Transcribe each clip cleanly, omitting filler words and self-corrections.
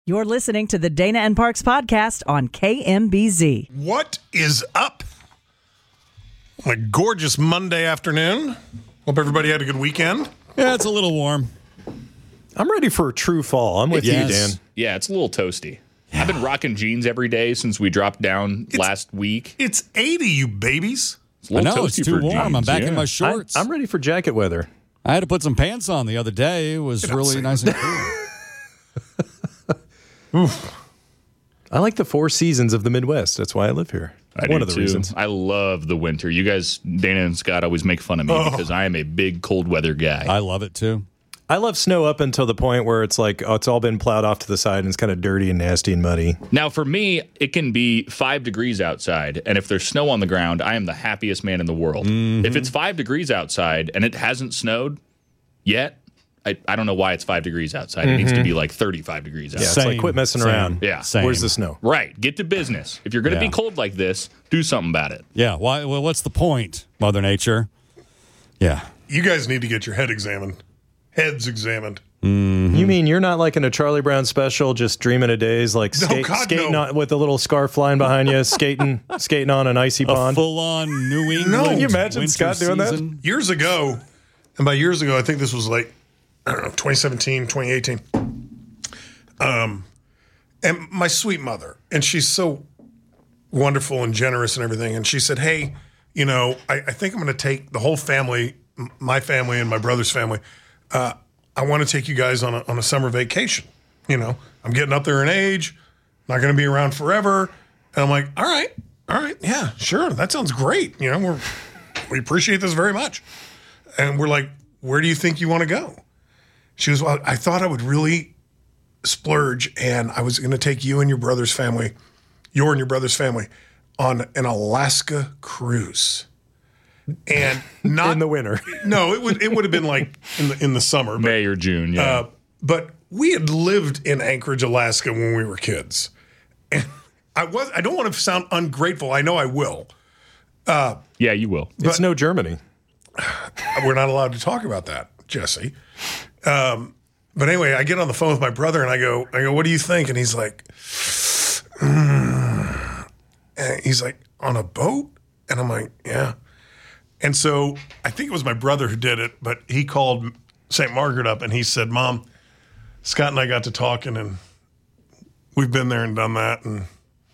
You're listening to the Dana and Parks podcast on KMBZ. What is up? On a gorgeous Monday afternoon. Hope everybody had a good weekend. Yeah, it's a little warm. I'm ready for a true fall. I'm with you, Dan. Yeah, it's a little toasty. I've been rocking jeans every day since we dropped down last week. It's 80, you babies. It's a little I know, toasty it's too for warm. jeans, I'm back in yeah. my shorts. I'm ready for jacket weather. I had to put some pants on the other day. It was really nice and cool. I like the four seasons of the Midwest. That's why I live here. I One do of the too. reasons. I love the winter. You guys, Dana and Scott, always make fun of me because I am a big cold weather guy. I love it too. I love snow up until the point where it's like, oh, it's all been plowed off to the side and it's kind of dirty and nasty and muddy. Now, for me, it can be 5 degrees outside, and if there's snow on the ground, I am the happiest man in the world. If it's 5 degrees outside and it hasn't snowed yet, I don't know why it's 5 degrees outside. It needs to be like 35 degrees Yeah, outside. it's Same. like quit messing around. Yeah. Same. Where's the snow? Right. Get to business. If you're going to Yeah. be cold like this, do something about it. Yeah. Why? Well, what's the point, Mother Nature? Yeah. You guys need to get your heads examined. You mean you're not like in a Charlie Brown special, just dreaming of days, like skating no. on, with a little scarf flying behind you, skating on an icy A pond? full-on New England. Can you imagine winter Scott doing that? season. Years ago, and by years ago, I think this was like, I don't know, 2017, 2018. And my sweet mother, and she's so wonderful and generous and everything. And she said, hey, you know, I think I'm going to take the whole family, my family and my brother's family. I want to take you guys on a summer vacation. You know, I'm getting up there in age, not going to be around forever. And I'm like, all right, yeah, sure. That sounds great. You know, we appreciate this very much. And we're like, where do you think you want to go? She was, well, I thought I would really splurge, and I was going to take you and your brother's family, on an Alaska cruise. And not In the winter. No, it would have been like in the summer. But, May or June, yeah. but we had lived in Anchorage, Alaska when we were kids. And I don't want to sound ungrateful. I know I will. Yeah, you will. It's no Germany. We're not allowed to talk about that, Jesse. But anyway, I get on the phone with my brother and I go, what do you think? And he's like, And he's like, on a boat? And I'm like, yeah. And so I think it was my brother who did it, but he called St. Margaret up and he said, Mom, Scott and I got to talking and we've been there and done that. And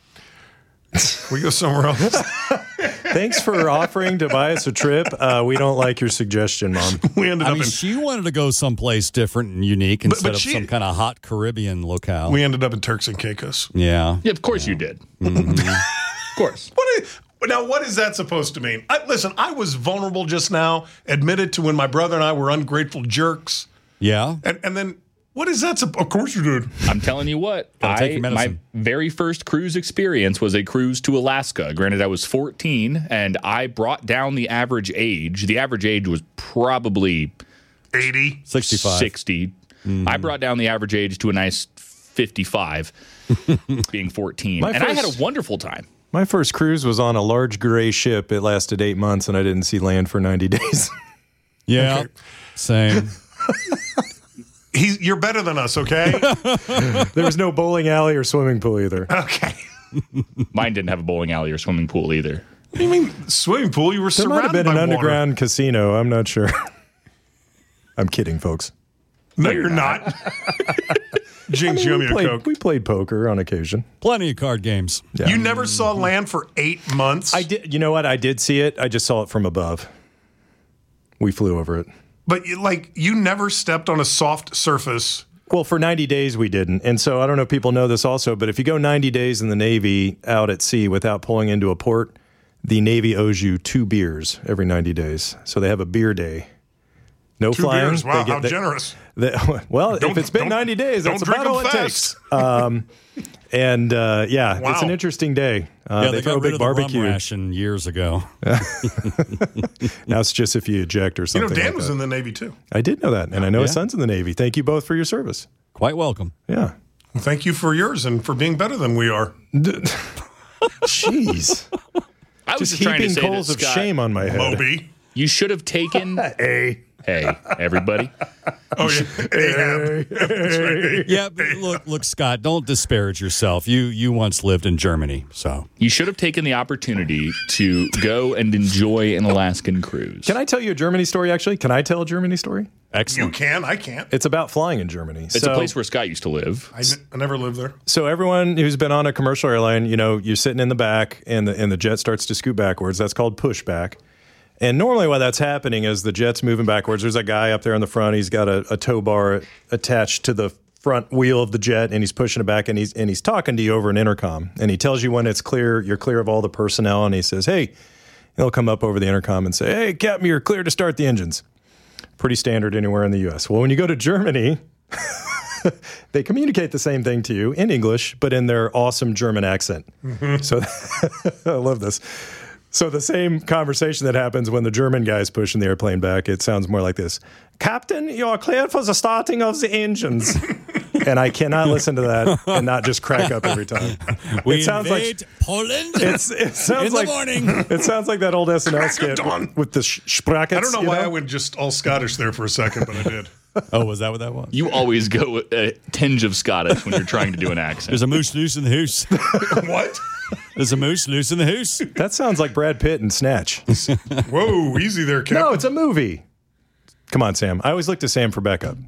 we go somewhere else. Thanks for offering to buy us a trip. We don't like your suggestion, Mom. We ended I up mean, in she wanted to go someplace different and unique instead of she- some kind of hot Caribbean locale. Turks and Caicos. Yeah. Yeah, of course you did. Of course. What is that supposed to mean? Listen, I was vulnerable just now, admitted to when my brother and I were ungrateful jerks. Yeah. And then what is that? Of course you did. I'm telling you what, Gotta take your my medicine. very first cruise experience was a cruise to Alaska. Granted, I was 14, and I brought down the average age. The average age was probably 80. 65. 60. I brought down the average age to a nice 55, being 14. My And I had first- a wonderful time. My first cruise was on a large gray ship. It lasted 8 months, and I didn't see land for 90 days. Yeah. Same. You're better than us, okay? There was no bowling alley or swimming pool either. Okay. Mine didn't have a bowling alley or swimming pool either. What do you mean swimming pool? You were There might surrounded have been by an water. underground casino. I'm not sure. I'm kidding, folks. No, you're not. Jinx, you owe me a Coke. We played poker on occasion. Plenty of card games. Yeah. You never saw land for 8 months? I did. You know what? I did see it. I just saw it from above. We flew over it. But you never stepped on a soft surface. Well, for 90 days we didn't. And so I don't know if people know this also, but if you go 90 days in the Navy out at sea without pulling into a port, the Navy owes you 2 beers every 90 days. So they have a beer day. No 2 flying. beers. Wow, They how generous. Well, if Don't- it's been don't- 90 days, don't that's drink about all them it fast. takes. And yeah, Wow. it's an interesting day. Yeah, they throw got a rid big of the rum barbecue. ration years ago. Now it's just if you eject or You something. know, Dan like was that. in the Navy too. I did know that, and I know his Yeah. son's in the Navy. Thank you both for your service. Quite welcome. Yeah. Well, thank you for yours and for being better than we are. Jeez. I was Just just trying to heaping say coals that, of Scott, shame on my head. Moby. you should have taken Hey, everybody. Oh, yeah. Ahab. That's right. Yeah, but look, Scott, don't disparage yourself. You once lived in Germany, so. You should have taken the opportunity to go and enjoy an Alaskan cruise. Can I tell you a Germany story, actually? Can I tell a Germany story? You Excellent. can. I can't. It's about flying in Germany. It's a place where Scott used to live. I never lived there. So everyone who's been on a commercial airline, you're sitting in the back and the jet starts to scoot backwards. That's called pushback. And normally while that's happening is the jet's moving backwards. There's a guy up there in the front. He's got a tow bar attached to the front wheel of the jet, and he's pushing it back, and he's talking to you over an intercom. And he tells you when it's clear, you're clear of all the personnel, and he says, hey, he'll come up over the intercom and say, hey, Captain, you're clear to start the engines. Pretty standard anywhere in the U.S. Well, when you go to Germany, they communicate the same thing to you in English, but in their awesome German accent. Mm-hmm. So I love this. So the same conversation that happens when the German guy's pushing the airplane back, it sounds more like this. Captain, you're clear for the starting of the engines. And I cannot listen to that and not just crack up every time. We it sounds invade like Poland it sounds in like, the morning. It sounds like that old SNL skit dawn. with the sprockets. I don't know why I went just all Scottish there for a second, but I did. Oh, was that what that was? You always go with a tinge of Scottish when you're trying to do an accent. There's a moose loose in the hoose. What? There's a moose loose in the hoose. That sounds like Brad Pitt in Snatch. Whoa, easy there, Captain. No, it's a movie. Come on, Sam. I always look to Sam for backup.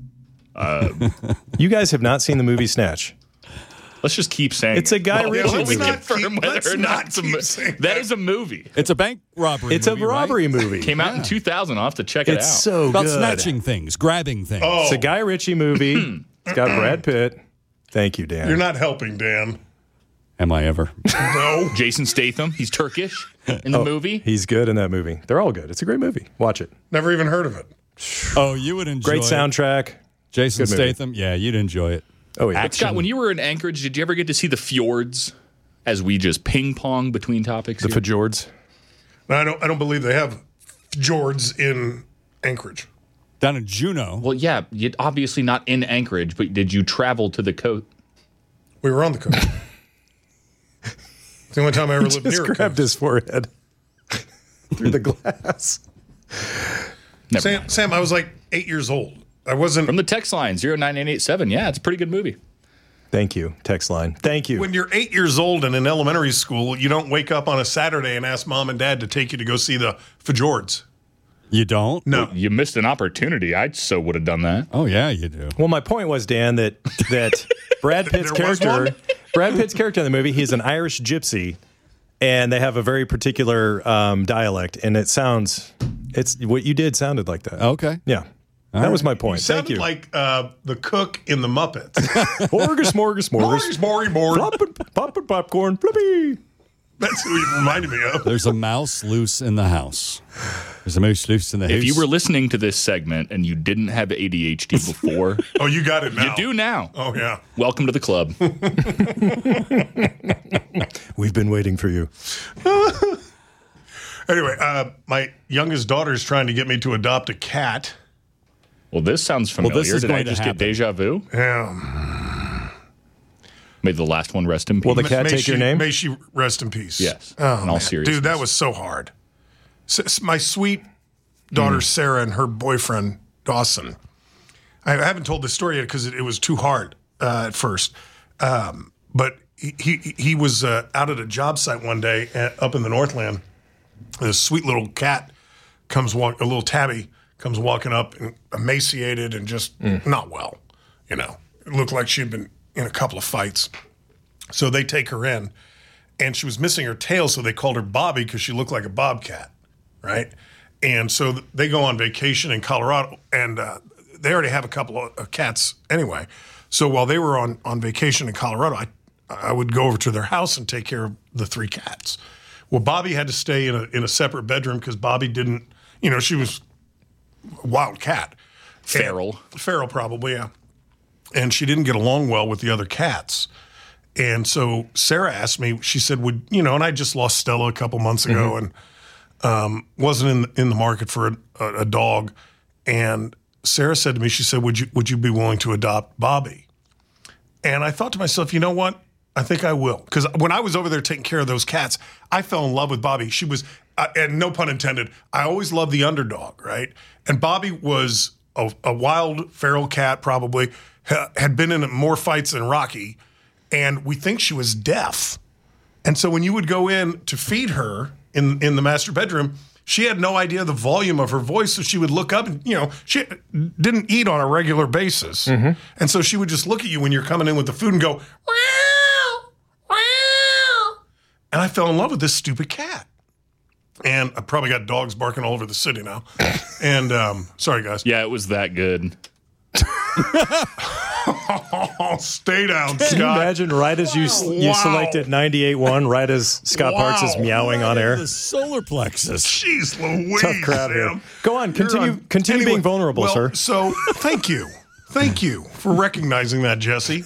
You guys have not seen the movie Snatch. Let's just keep saying It's a Guy Well, Ritchie let's movie. confirm whether or not it's a movie. That is a movie. It's a bank robbery. It's a movie, robbery right? movie. Came out in 2000. I'll have to check it It's out. so About good. snatching things, grabbing things. Oh, It's a Guy Ritchie movie. It's got Brad Pitt. Thank you, Dan. you're not helping, Dan. Am I ever? No. Jason Statham. He's Turkish in the movie. He's good in that movie. They're all good. It's a great movie. Watch it. Never even heard of it. Oh, you would enjoy Great it. soundtrack. Jason Good movie. Statham. Yeah, you'd enjoy it. Oh, yeah. Scott, when you were in Anchorage, did you ever get to see the fjords as we just ping pong between topics? The here? Fjords. No, I don't believe they have fjords in Anchorage. Down in Juneau. Well, yeah, obviously not in Anchorage, but did you travel to the coast? We were on the coast. It's the only time I ever lived Just near a grabbed coast. his forehead through the glass. Never mind. Sam, I was like 8 years old. I wasn't. From the text line 09887. Yeah, it's a pretty good movie. Thank you, text line. Thank you. When you're 8 years old and in elementary school, you don't wake up on a Saturday and ask mom and dad to take you to go see the fjords. You don't? No. You missed an opportunity. I so would have done that. Oh, yeah, you do. Well, my point was, Dan, that Brad Pitt's There was character, one? Brad Pitt's character in the movie, he's an Irish gypsy, and they have a very particular dialect, and it's what you did sounded like that. Okay. Yeah. That was my point. Thank Sounded you. like the cook in the Muppets. Morgus, morgus, morgus. Morty, Morty. Poppin' popcorn, flippy. That's who he reminded me of. There's a mouse loose in the house. There's a mouse loose in the house. If you were listening to this segment and you didn't have ADHD before, Oh, you got it now. you do now. Oh, yeah. Welcome to the club. We've been waiting for you. Anyway, my youngest daughter's trying to get me to adopt a cat. Well, this sounds familiar. this is Did I going to just get happen. deja vu? Yeah. May the last one rest in peace. Will the cat take your name? May she rest in peace. Yes. Oh, In all man. seriousness. Dude, that was so hard. My sweet daughter, Sarah, and her boyfriend, Dawson. I haven't told this story yet because it was too hard at first. But he was out at a job site one day up in the Northland. This sweet little cat a little tabby comes walking up and emaciated and just not well. You know, it looked like she'd been in a couple of fights. So they take her in, and she was missing her tail, so they called her Bobby because she looked like a bobcat, right? And so they go on vacation in Colorado, and they already have a couple of cats anyway. So while they were on vacation in Colorado, I would go over to their house and take care of the 3 cats. Well, Bobby had to stay in a separate bedroom because Bobby didn't, she was a wild cat. Feral. Feral, probably, yeah. And she didn't get along well with the other cats. And so Sarah asked me, she said, and I just lost Stella a couple months ago and wasn't in the market for a dog. And Sarah said to me, she said, would you be willing to adopt Bobby? And I thought to myself, you know what? I think I will. Because when I was over there taking care of those cats, I fell in love with Bobby. She was and no pun intended, I always loved the underdog, right? And Bobby was a wild feral cat, probably had been in more fights than Rocky, and we think she was deaf. And so when you would go in to feed her in the master bedroom, she had no idea the volume of her voice, so she would look up and, she didn't eat on a regular basis. And so she would just look at you when you're coming in with the food and go, "Meow, meow." And I fell in love with this stupid cat. And I probably got dogs barking all over the city now. And sorry, guys. Yeah, it was that good. Oh, stay down, Scott. Can you imagine right as you selected 98.1, right as Scott Parks is meowing on air? The solar plexus. Jeez Louise, Tough crowd here. Sam. Go on, continue Anyway, being vulnerable, well, sir. So thank you. Thank you for recognizing that, Jesse.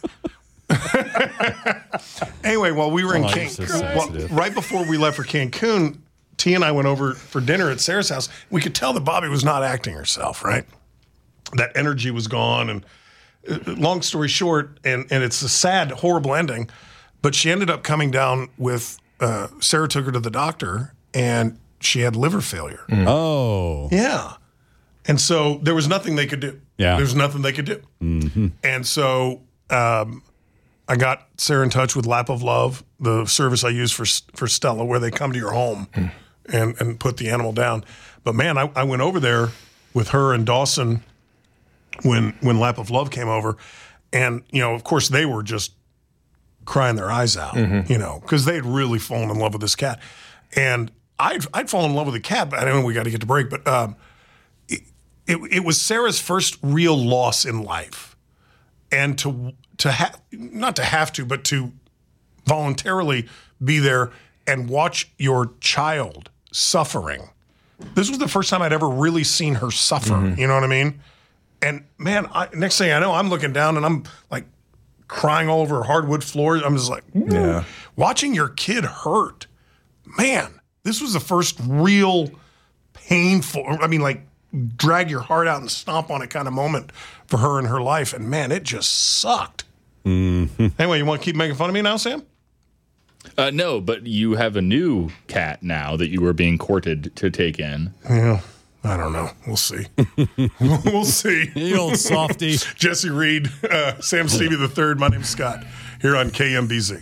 Anyway, while we were in you're so sensitive. right before we left for Cancun, T and I went over for dinner at Sarah's house. We could tell that Bobby was not acting herself, right? That energy was gone. And long story short, and it's a sad, horrible ending, but she ended up coming down with, Sarah took her to the doctor, and she had liver failure. Oh. Yeah. And so there was nothing they could do. Yeah. There's nothing they could do. Mm-hmm. And so I got Sarah in touch with Lap of Love, the service I use for Stella, where they come to your home and put the animal down. But man, I went over there with her and Dawson when Lap of Love came over. And, of course, they were just crying their eyes out, because they had really fallen in love with this cat. And I'd fallen in love with the cat, but I know we got to get to break. But it was Sarah's first real loss in life. And not to have to, but to voluntarily be there and watch your child suffering. This was the first time I'd ever really seen her suffer. You know what I mean? And man, next thing I know, I'm looking down and I'm like crying all over hardwood floors. I'm just like, yeah. Watching your kid hurt. Man, this was the first real painful, drag your heart out and stomp on it kind of moment for her in her life. And man, it just sucked. Mm-hmm. Anyway, you want to keep making fun of me now, Sam? No, but you have a new cat now that you were being courted to take in. Yeah. I don't know. We'll see. We'll see. You old softy. Jesse Reed, Sam Stevie III. My name's Scott here on KMBZ.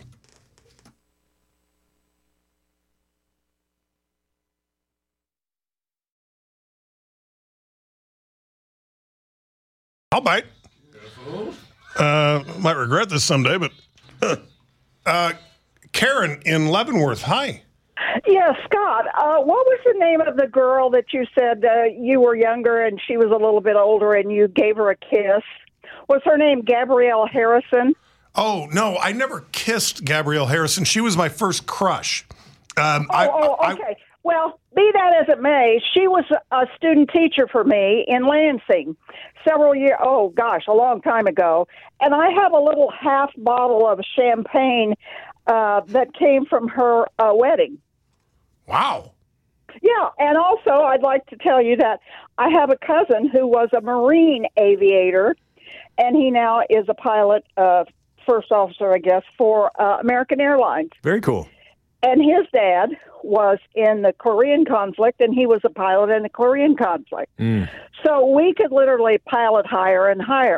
I'll bite. Might regret this someday, but Karen in Leavenworth. Hi. Yeah, Scott, what was the name of the girl that you said you were younger and she was a little bit older and you gave her a kiss? Was her name Gabrielle Harrison? Oh, no, I never kissed Gabrielle Harrison. She was my first crush. Okay. Well, be that as it may, she was a student teacher for me in Lansing several years, a long time ago. And I have a little half bottle of champagne that came from her wedding. Wow. Yeah, and also I'd like to tell you that I have a cousin who was a Marine aviator, and he now is a pilot, first officer, I guess, for American Airlines. Very cool. And his dad was in the Korean conflict, and he was a pilot in the Korean conflict. So we could literally pilot higher and higher.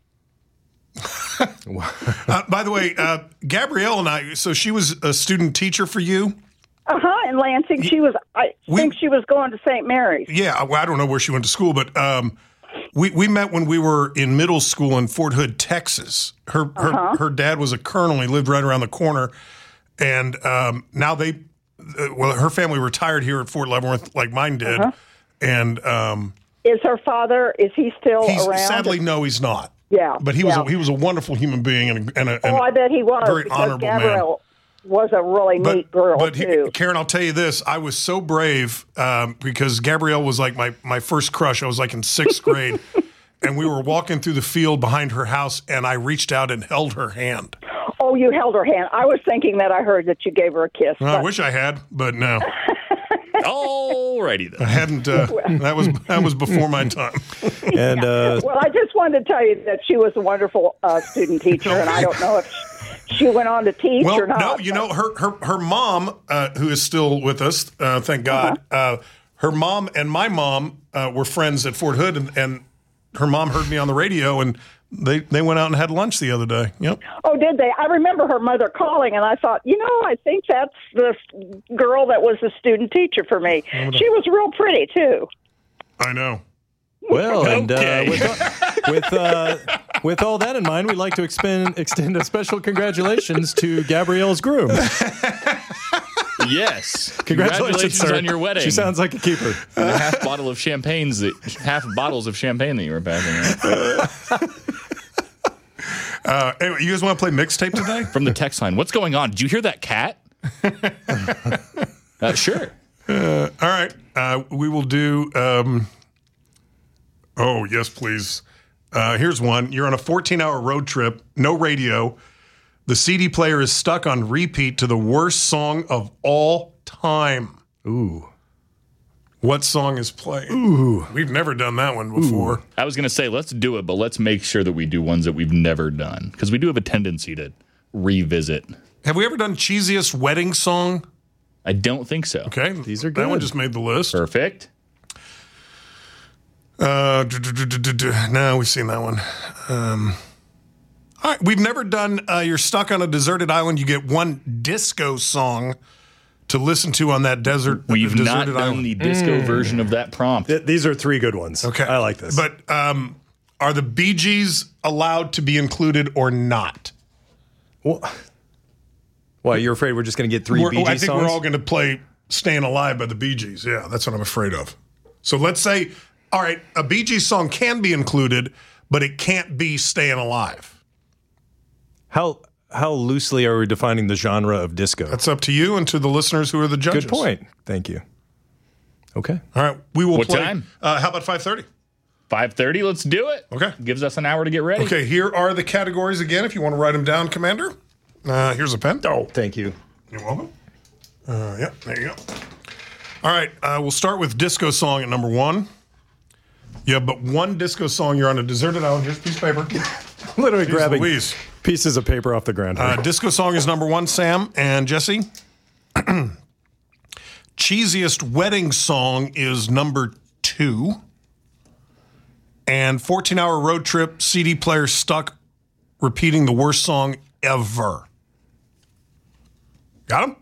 By the way, Gabrielle and I, so she was a student teacher for you? In Lansing. I think she was going to St. Mary's. Yeah, well, I don't know where she went to school, but we met when we were in middle school in Fort Hood, Texas. Her dad was a colonel. He lived right around the corner. And now her family retired here at Fort Leavenworth like mine did. And is her father, is he still around? Sadly, no, he's not. Yeah. But he was a wonderful human being and I bet he was. Very honorable Gabrielle man. Was a really neat girl, too. Karen, I'll tell you this. I was so brave because Gabrielle was like my first crush. I was like in 6th grade. And we were walking through the field behind her house, and I reached out and held her hand. Oh, you held her hand. I was thinking that I heard that you gave her a kiss. Well, I wish I had, but no. Alrighty then. I hadn't. That was before my time. And well, I just wanted to tell you that she was a wonderful student teacher, and I don't know if she went on to teach Well, or not. no, you know, her mom, who is still with us, thank God, her mom and my mom were friends at Fort Hood, and her mom heard me on the radio, and they went out and had lunch the other day. Yep. Oh, did they? I remember her mother calling, and I thought, I think that's the girl that was the student teacher for me. She was real pretty, too. I know. Well, and with all that in mind, we'd like to extend a special congratulations to Gabrielle's groom. Yes. Congratulations, sir. on your wedding. She sounds like a keeper. The half bottles of champagne that you were passing out. Anyway, you guys want to play mixtape today? From the text line. What's going on? Did you hear that cat? Sure. All right. We will do. Oh, yes, please. Here's one. You're on a 14-hour road trip, no radio. The CD player is stuck on repeat to the worst song of all time. Ooh. What song is playing? Ooh. We've never done that one before. I was going to say, let's do it, but let's make sure that we do ones that we've never done, because we do have a tendency to revisit. Have we ever done cheesiest wedding song? I don't think so. Okay. These are good. That one just made the list. Perfect. No, we've seen that one. All right, we've never done You're Stuck on a Deserted Island. You get one disco song to listen to on that We've deserted not done island. the disco version of that prompt. These are three good ones. Okay. I like this. But are the Bee Gees allowed to be included or not? Well, why, you're afraid we're just going to get three Bee Gees I think songs? we're all going to play Staying Alive by the Bee Gees. Yeah, that's what I'm afraid of. So let's say, all right, a Bee Gees song can be included, but it can't be Staying Alive. How loosely are we defining the genre of disco? That's up to you and to the listeners who are the judges. Good point. Thank you. Okay. All right, we will What play. time? How about 5:30? 5:30. Let's do it. Okay. Gives us an hour to get ready. Okay, here are the categories again if you want to write them down, Commander. Here's a pen. Oh, thank you. You're welcome. Yeah, there you go. All right, we'll start with disco song at number 1. Yeah, but one disco song. You're on a deserted island. Here's a piece of paper. Literally Jeez grabbing Louise. pieces of paper off the ground. Disco song is number 1, Sam and Jesse. Cheesiest wedding song is number 2. And 14-hour road trip, CD player stuck repeating the worst song ever. Got him?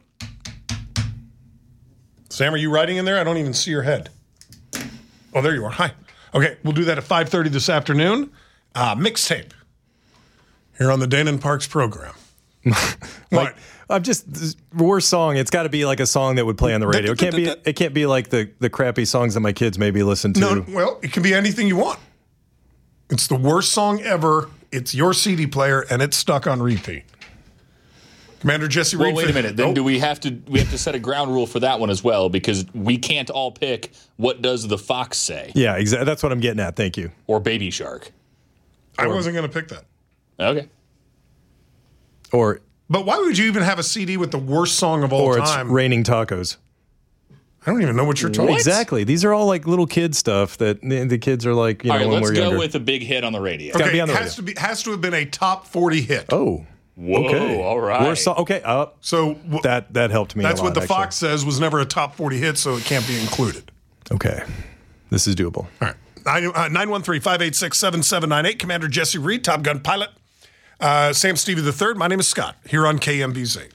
Sam, are you writing in there? I don't even see your head. Oh, there you are. Hi. Okay, we'll do that at 5:30 this afternoon. Mixtape. Here on the Dana and Parks program. What? I'm just the worst song. It's got to be like a song that would play on the radio. It can't be like the crappy songs that my kids maybe listen to. No, well, it can be anything you want. It's the worst song ever. It's your CD player, and it's stuck on repeat. Commander Jesse Reed. Well, wait a minute. Then do we have to set a ground rule for that one as well? Because we can't all pick what does the fox say Yeah, exactly. That's what I'm getting at. Thank you. or Baby Shark. I wasn't going to pick that. Okay. Or But why would you even have a CD with the worst song of all it's time? raining tacos. I don't even know what you're talking about. Exactly. These are all like little kid stuff that the kids are like, All right, when let's we're go younger. with a big hit on the radio. gotta Okay, be on the has to have been a top 40 hit. Oh. Whoa, Okay. all right. Worst song. Okay. So that helped me. that's a lot, what the actually. Fox says was never a top 40 hit, so it can't be included. Okay. This is doable. All right. 913-586-7798. Commander Jesse Reed, Top Gun pilot. Sam Stevie III. My name is Scott, here on KMBZ.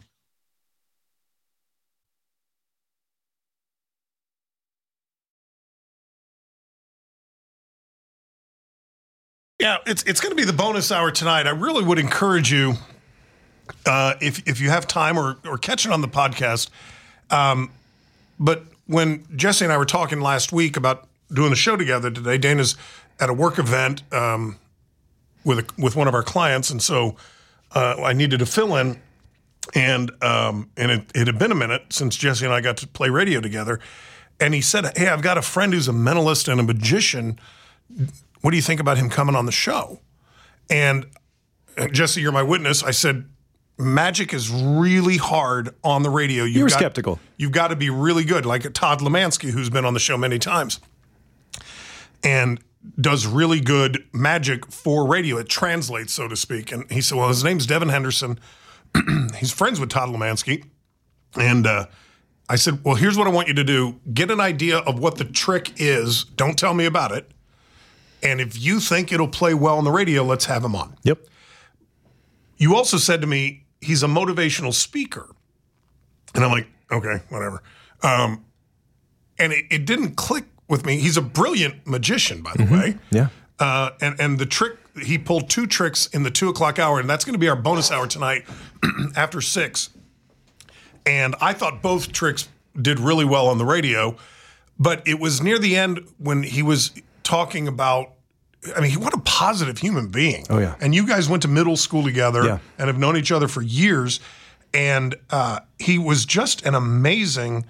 Yeah, it's going to be the bonus hour tonight. I really would encourage you, if you have time or catch it on the podcast. But when Jesse and I were talking last week about doing the show together today, Dana's at a work event with one of our clients, and so I needed to fill in, and it had been a minute since Jesse and I got to play radio together, and he said, "Hey, I've got a friend who's a mentalist and a magician. What do you think about him coming on the show?" And Jesse, you're my witness. I said, magic is really hard on the radio. You were skeptical. You've got to be really good, like Todd Lemansky, who's been on the show many times. And does really good magic for radio. It translates, so to speak. And he said, well, his name's Devin Henderson. He's friends with Todd Lemansky. And I said, well, here's what I want you to do. Get an idea of what the trick is. Don't tell me about it. And if you think it'll play well on the radio, let's have him on. Yep. You also said to me, he's a motivational speaker. And I'm like, okay, whatever. And it didn't click with me. He's a brilliant magician, by the way. Yeah. And the trick, he pulled 2 tricks in the 2 o'clock hour, and that's going to be our bonus hour tonight after 6. And I thought both tricks did really well on the radio, but it was near the end when he was talking about, I mean, what a positive human being. Oh, yeah. And you guys went to middle school together Yeah. and have known each other for years. And he was just an amazing,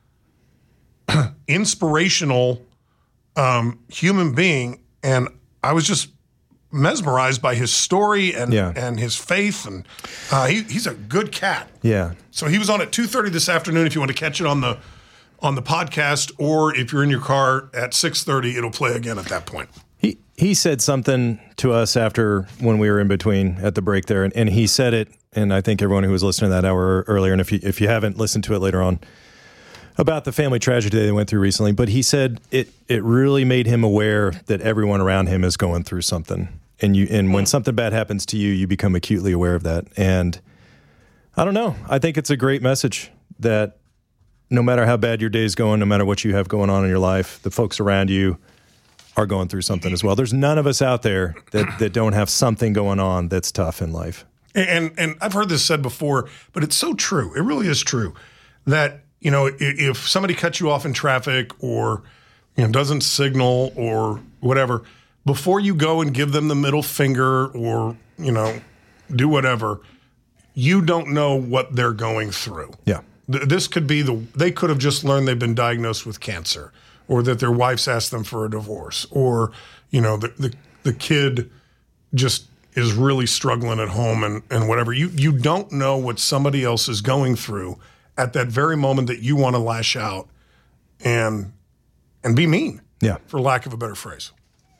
inspirational human being. And I was just mesmerized by his story and his faith. And he's a good cat. Yeah. So he was on at 2:30 this afternoon. If you want to catch it on the podcast, or if you're in your car at 6:30, it'll play again at that point. He said something to us after when we were in between at the break there, and he said it, and I think everyone who was listening to that hour earlier, and if you haven't listened to it later on, about the family tragedy they went through recently, but he said it really made him aware that everyone around him is going through something, and when something bad happens to you, you become acutely aware of that. And I don't know, I think it's a great message that no matter how bad your day's going, no matter what you have going on in your life, the folks around you are going through something as well. There's none of us out there that don't have something going on that's tough in life. And I've heard this said before, but it's so true. It really is true that, you know, if somebody cuts you off in traffic or, you know, doesn't signal or whatever, before you go and give them the middle finger or, you know, do whatever, you don't know what they're going through. Yeah. This could be they could have just learned they've been diagnosed with cancer, or that their wife's asked them for a divorce, or, you know, the kid just is really struggling at home and whatever. You don't know what somebody else is going through at that very moment that you want to lash out and be mean, for lack of a better phrase.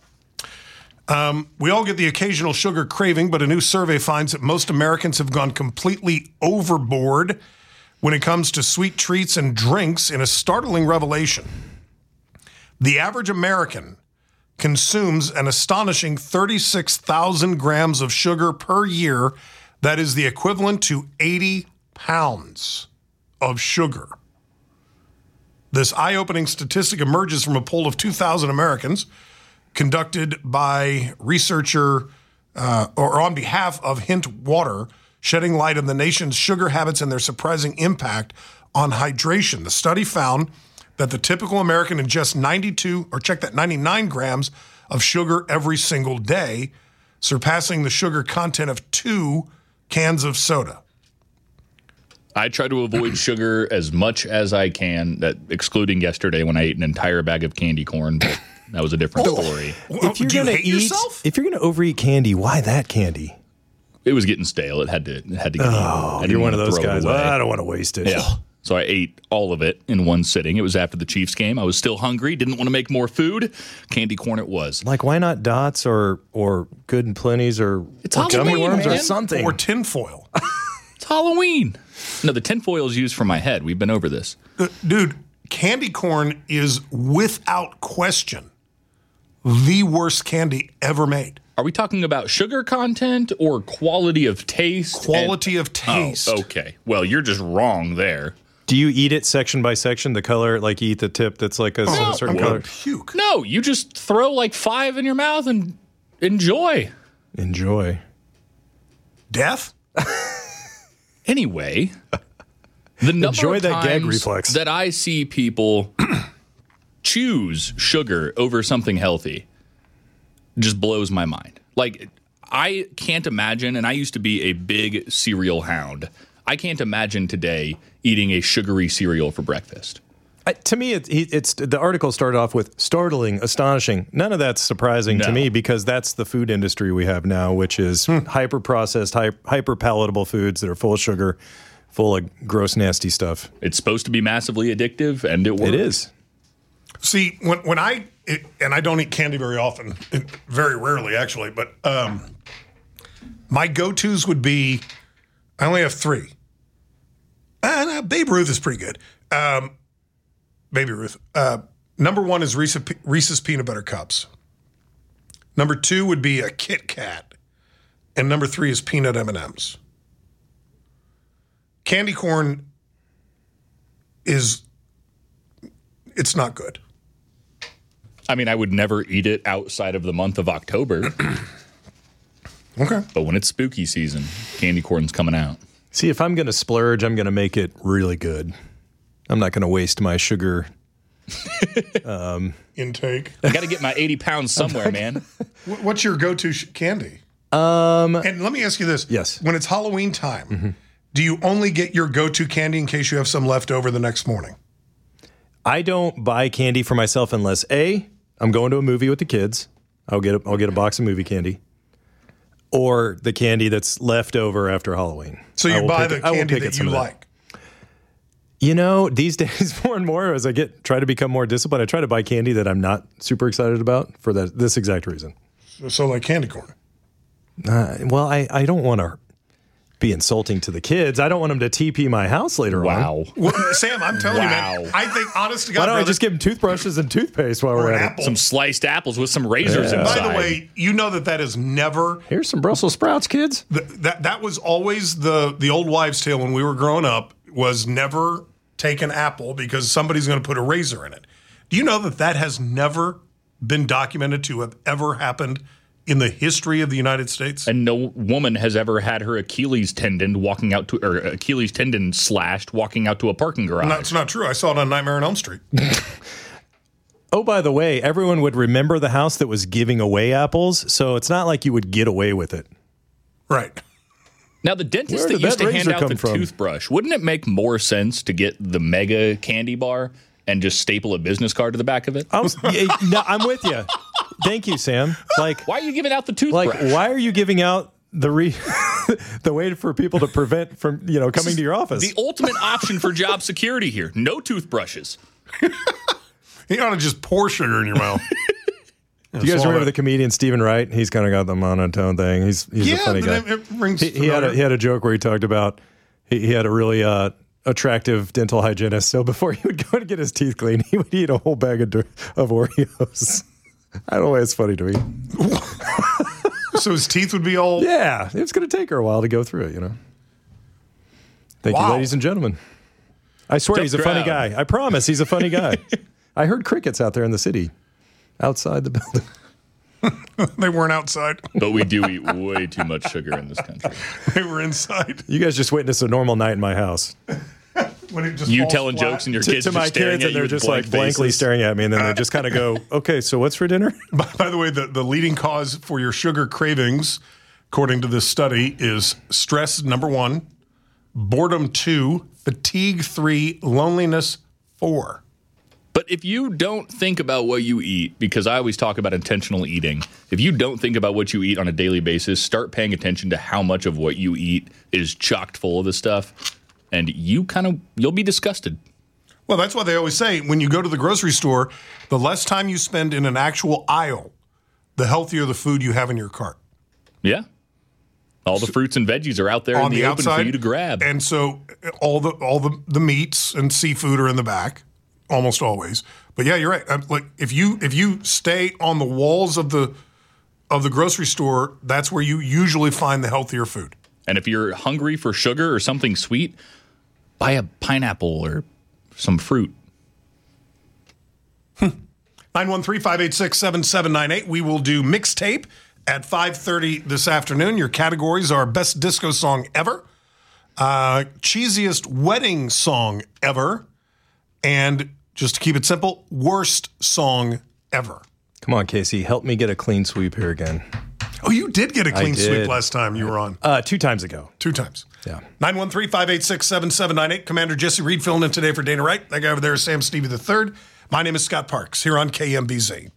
We all get the occasional sugar craving, but a new survey finds that most Americans have gone completely overboard when it comes to sweet treats and drinks in a startling revelation. The average American consumes an astonishing 36,000 grams of sugar per year. That is the equivalent to 80 pounds of sugar. This eye-opening statistic emerges from a poll of 2,000 Americans conducted by researcher or on behalf of Hint Water, shedding light on the nation's sugar habits and their surprising impact on hydration. The study found that the typical American ingests 99 grams of sugar every single day, surpassing the sugar content of 2 cans of soda. I try to avoid sugar as much as I can, excluding yesterday when I ate an entire bag of candy corn, but that was a different story. If you're Do you gonna hate yourself? If you're going to overeat candy, why that candy? It was getting stale. It had to get eaten. I You're didn't one of wanna those throw it guys. away. Well, I don't want to waste it. Yeah. So I ate all of it in one sitting. It was after the Chiefs game. I was still hungry, didn't want to make more food. Candy corn it was. Like, why not Dots or Good and Plenty's or gummy Halloween, worms or man. something? Or tinfoil. It's Halloween. No, the tinfoil is used for my head. We've been over this. Dude, candy corn is without question the worst candy ever made. Are we talking about sugar content or quality of taste? Quality of taste. Oh, okay. Well, you're just wrong there. Do you eat it section by section? The color, like you eat the tip that's like a certain I'm color? going to puke. No, you just throw like 5 in your mouth and enjoy. Enjoy. Death? Anyway, the number Enjoy of that gag times reflex. that I see people choose sugar over something healthy just blows my mind. Like, I can't imagine, and I used to be a big cereal hound. I can't imagine today eating a sugary cereal for breakfast. To me, it's the article started off with startling, astonishing. None of that's surprising to No. me because that's the food industry we have now, which is hyper-processed, hyper-palatable foods that are full of sugar, full of gross, nasty stuff. It's supposed to be massively addictive, and it works. It is. See, when I and I don't eat candy very often, very rarely actually, but my go-tos would be, I only have 3. Babe Ruth is pretty good. Baby Ruth. Number 1 is Reese's Peanut Butter Cups. Number 2 would be a Kit Kat. And number 3 is peanut M&Ms. Candy corn it's not good. I mean, I would never eat it outside of the month of October. Okay. But when it's spooky season, candy corn's coming out. See, if I'm going to splurge, I'm going to make it really good. I'm not going to waste my sugar intake. I got to get my 80 pounds somewhere, man. What's your go-to candy? And let me ask you this. Yes. When it's Halloween time, do you only get your go-to candy in case you have some left over the next morning? I don't buy candy for myself unless I'm going to a movie with the kids. I'll get a box of movie candy, or the candy that's left over after Halloween. So you buy the candy that you like. You know, these days more and more as I try to become more disciplined, I try to buy candy that I'm not super excited about for this exact reason. So like candy corn. Well, I don't want to be insulting to the kids. I don't want them to TP my house later on. Well, Sam, I'm telling you, man, I think, honest to God, why don't I just give them toothbrushes and toothpaste while we're at it? Some sliced apples with some razors inside. By the way, you know that is never... Here's some Brussels sprouts, kids. That was always the old wives' tale when we were growing up, was never take an apple because somebody's going to put a razor in it. Do you know that has never been documented to have ever happened in the history of the United States? And no woman has ever had her Achilles tendon slashed walking out to a parking garage. That's not true. I saw it on Nightmare on Elm Street. Oh, by the way, everyone would remember the house that was giving away apples, so it's not like you would get away with it. Right. Now, the dentist that used to hand out the toothbrush, wouldn't it make more sense to get the mega candy bar and just staple a business card to the back of it? No, I'm with you. Thank you, Sam. Like, why are you giving out the toothbrush? Like, why are you giving out the way for people to prevent from coming to your office? The ultimate option for job security here: no toothbrushes. You ought to just pour sugar in your mouth. Do you guys remember the comedian Stephen Wright? He's kind of got the monotone thing. He's a funny guy. He had a joke where he talked about he had a really attractive dental hygienist. So before he would go to get his teeth cleaned, he would eat a whole bag of Oreos. I don't know why it's funny to me. So his teeth would be all... Yeah, it's going to take her a while to go through it, Thank you, ladies and gentlemen. I swear he's a funny guy. I promise he's a funny guy. I heard crickets out there in the city, outside the building. They weren't outside. But we do eat way too much sugar in this country. They were inside. You guys just witnessed a normal night in my house. When it just you telling flat. Jokes and your kids to my kids, and they're just like blankly staring at me, and then they just kind of go, "Okay, so what's for dinner?" By the way, the leading cause for your sugar cravings, according to this study, is stress, number 1, boredom 2, fatigue 3, loneliness 4. But if you don't think about what you eat, because I always talk about intentional eating, if you don't think about what you eat on a daily basis, start paying attention to how much of what you eat is chocked full of this stuff. And you'll be disgusted. Well, that's why they always say when you go to the grocery store, the less time you spend in an actual aisle, the healthier the food you have in your cart. Yeah. All the fruits and veggies are out there in the open for you to grab. And so all the meats and seafood are in the back, almost always. But yeah, you're right. Like if you stay on the walls of the grocery store, that's where you usually find the healthier food. And if you're hungry for sugar or something sweet, buy a pineapple or some fruit. 913-586-7798. We will do mixtape at 5:30 this afternoon. Your categories are best disco song ever, cheesiest wedding song ever, and just to keep it simple, worst song ever. Come on, Casey, help me get a clean sweep here again. Oh, you did get a clean sweep last time you were on. 2 times ago. 2 times. Yeah. 913-586-7798. Commander Jesse Reed filling in today for Dana Wright. That guy over there is Sam Stevie III. My name is Scott Parks here on KMBZ.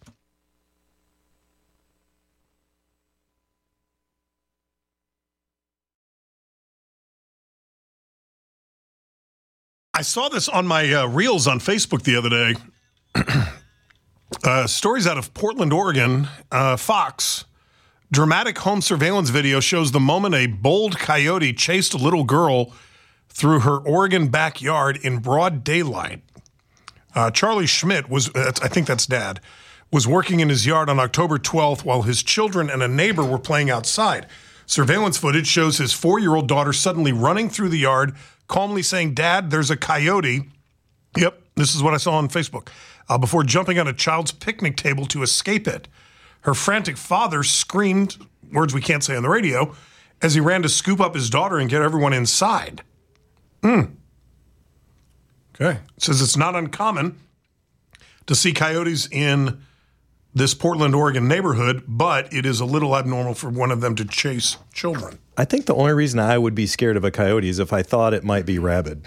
I saw this on my reels on Facebook the other day. Stories out of Portland, Oregon. Fox. Dramatic home surveillance video shows the moment a bold coyote chased a little girl through her Oregon backyard in broad daylight. Charlie Schmidt I think that's dad, was working in his yard on October 12th while his children and a neighbor were playing outside. Surveillance footage shows his 4-year-old daughter suddenly running through the yard, calmly saying, "Dad, there's a coyote." Yep, this is what I saw on Facebook. Before jumping on a child's picnic table to escape it. Her frantic father screamed, words we can't say on the radio, as he ran to scoop up his daughter and get everyone inside. Okay. It says it's not uncommon to see coyotes in this Portland, Oregon neighborhood, but it is a little abnormal for one of them to chase children. I think the only reason I would be scared of a coyote is if I thought it might be rabid.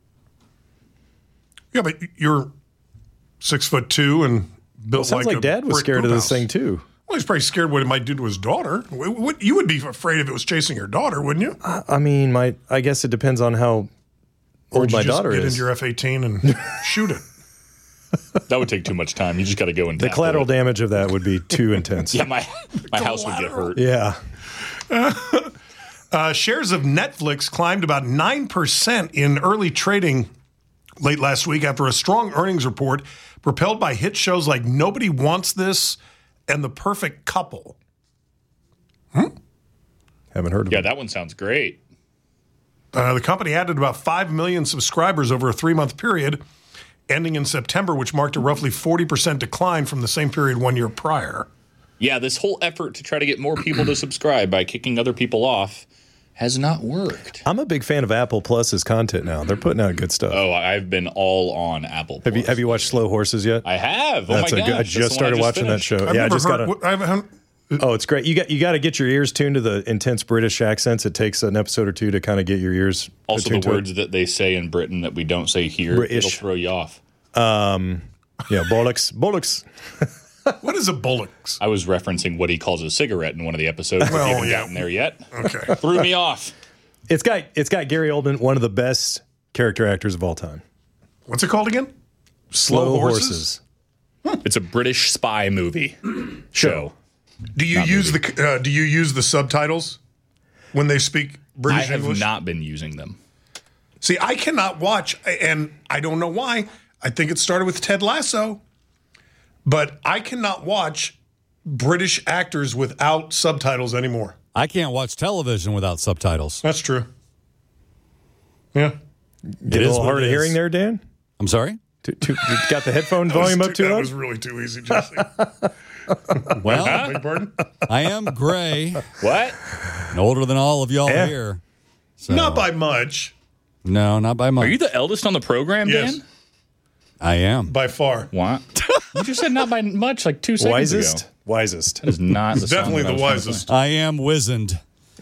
Yeah, but you're 6'2" and built Sounds like a Dad was brick scared of poop this house. thing too. Well, he's probably scared what it might do to his daughter. You would be afraid if it was chasing your daughter, wouldn't you? I mean, I guess it depends on how old my daughter Get is. into your F-18 and shoot it. That would take too much time. You just got to go and The collateral damage of that would be too intense. Yeah, my house would get hurt. Yeah. Shares of Netflix climbed about 9% in early trading late last week after a strong earnings report propelled by hit shows like Nobody Wants This and The Perfect Couple. Haven't heard of Yeah, it. that one sounds great. The company added about 5 million subscribers over a 3-month period, ending in September, which marked a roughly 40% decline from the same period 1 year prior. Yeah, this whole effort to try to get more people to subscribe by kicking other people off has not worked. I'm a big fan of Apple Plus's content now. They're putting out good stuff. Oh, I've been all on Apple Plus. Have you watched Slow Horses yet? I have. That's Oh my gosh. I that's just the one started watching finished. that show. I've Yeah, I never just got heard. I haven't. Oh, it's great. You got to get your ears tuned to the intense British accents. It takes an episode or two to kind of get your ears Also, attuned the to words that they say in Britain that we don't say here, British. it'll throw you off. Yeah, bollocks. What is a bullocks? I was referencing what he calls a cigarette in one of the episodes. But we haven't gotten there yet. Okay. Threw me off. It's got Gary Oldman, one of the best character actors of all time. What's it called again? Slow Horses. It's a British spy movie show. Do you use the subtitles when they speak I British have English? not been using them. See, I cannot watch, and I don't know why. I think it started with Ted Lasso, but I cannot watch British actors without subtitles anymore. I can't watch television without subtitles. That's true. Yeah. Get a little hard of hearing there, Dan? I'm sorry? You got the headphone volume up too That loud? was really too easy, Jesse. Well, Beg your pardon? I am gray What? and older than all of y'all Yeah. here. So, Not by much, No, not by much. Are you the eldest on the program, Yes. Dan? I am. by far. What? You just said not by much like 2 seconds ago. Wisest. That is not the sound Definitely that I the was trying to wisest. I am wizened.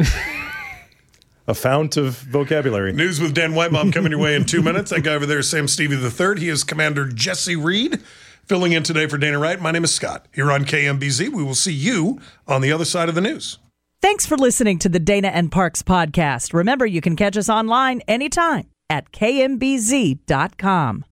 A fount of vocabulary. News with Dan Whitemom coming your way in 2 minutes. That guy over there is Sam Stevie III. He is Commander Jesse Reed, filling in today for Dana Wright. My name is Scott. Here on KMBZ, we will see you on the other side of the news. Thanks for listening to the Dana and Parks podcast. Remember, you can catch us online anytime at kmbz.com.